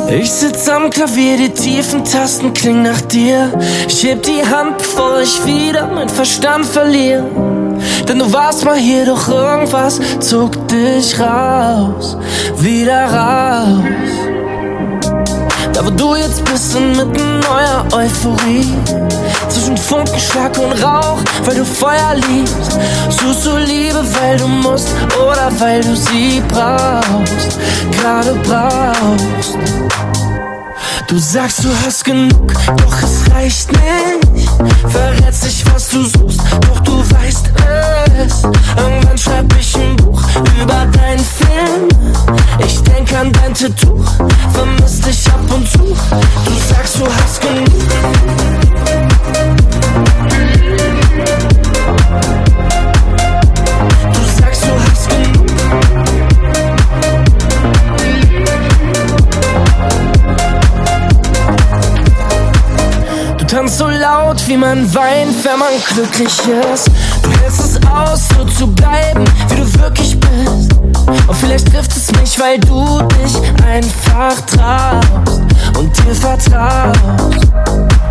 Ich sitz am Klavier, die tiefen Tasten klingen nach dir. Ich heb die Hand, bevor ich wieder meinen Verstand verliere. Denn du warst mal hier, doch irgendwas zog dich raus, wieder raus. Da wo du jetzt bist, inmitten neuer Euphorie, zwischen Funkenschlag und Rauch, weil du Feuer liebst. Suchst du Liebe, weil du musst oder weil du sie brauchst, gerade brauchst. Du sagst, du hast genug, doch es reicht nicht. Verrätst nicht, was du suchst, doch du weißt es. Irgendwann schreib ich ein Buch über deinen Film. Ich denk an dein Tattoo, vermiss dich ab und zu. Du sagst, du hast genug. Du sagst, du hast genug. Du tanzt so laut, wie man weint, wenn man glücklich ist. Du hältst es aus, so zu bleiben, wie du wirklich bist. Und vielleicht trifft es mich, weil du dich einfach traust und dir vertraust.